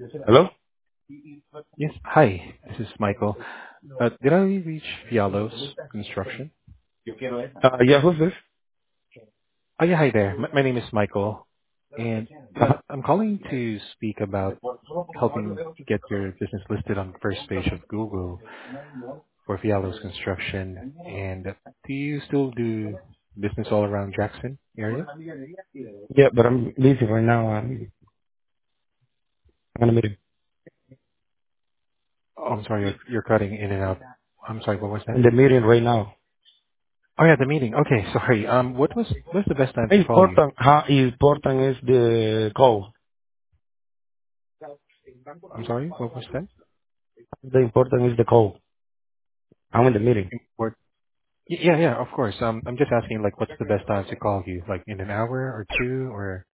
Hello? Yes. Hi, this is Michael. Did I reach Fialos Construction? Yeah, who's this? Oh, yeah, hi there. My name is Michael, and I'm calling to speak about helping get your business listed on the first page of Google for Fialos Construction. And do you still do business all around Jackson area? Yeah, but I'm busy right now. I'm in a meeting. Oh, I'm sorry, you're cutting in and out. I'm sorry, what was that? In the meeting right now. Oh, yeah, the meeting. Okay, sorry. What's the best time to call you? How important is the call? I'm sorry, what was that? The important is the call. I'm in the meeting. Yeah, yeah, of course. I'm just asking, like, what's the best time to call you? Like, in an hour or two, or